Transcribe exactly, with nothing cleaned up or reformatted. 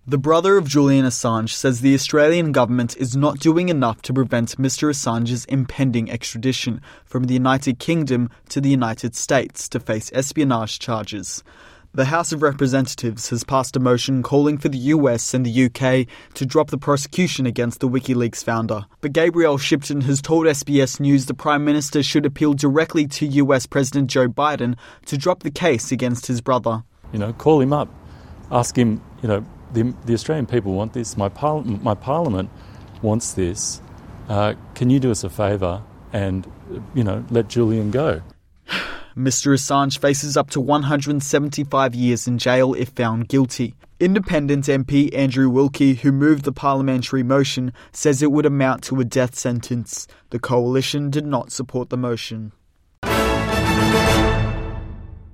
The brother of Julian Assange says the Australian government is not doing enough to prevent Mister Assange's impending extradition from the United Kingdom to the United States to face espionage charges. The House of Representatives has passed a motion calling for the U S and the U K to drop the prosecution against the WikiLeaks founder. But Gabrielle Shipton has told S B S News the Prime Minister should appeal directly to U S President Joe Biden to drop the case against his brother. You know, call him up, ask him, you know, the, the Australian people want this, my, par- my parliament wants this. Uh, can you do us a favour and, you know, let Julian go? Mister Assange faces up to one hundred seventy-five years in jail if found guilty. Independent M P Andrew Wilkie, who moved the parliamentary motion, says it would amount to a death sentence. The coalition did not support the motion.